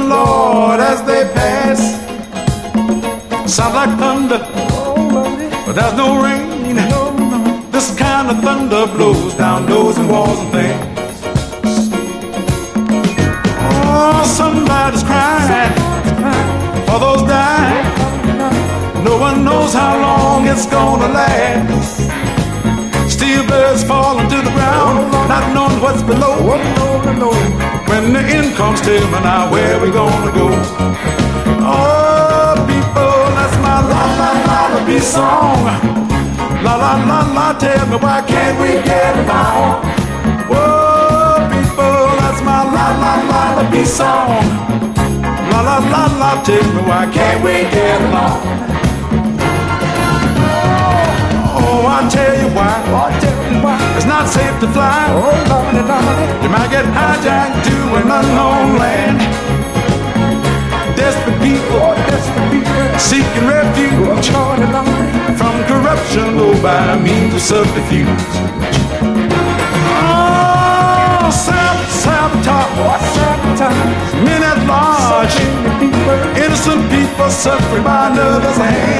Lord, as they pass. Sounds like thunder, but there's no rain. This kind of thunder blows down doors and walls and things. Oh, somebody's crying for those dying. No one knows how long it's gonna last. Steel birds falling to the ground, not knowing what's below. When the end comes, tell me now where we gonna go. Oh, people, that's my la la la la song. La la la la, tell me why can't we get along? Oh, people, that's my la la la la song. La la la la, tell me why can't we get along? Oh, I tell you why. It's not safe to fly. You might get hijacked to an unknown land. Desperate people seeking refuge from corruption, or by means of subterfuge. Oh, sabotage, men at large, innocent people suffering by another's hand.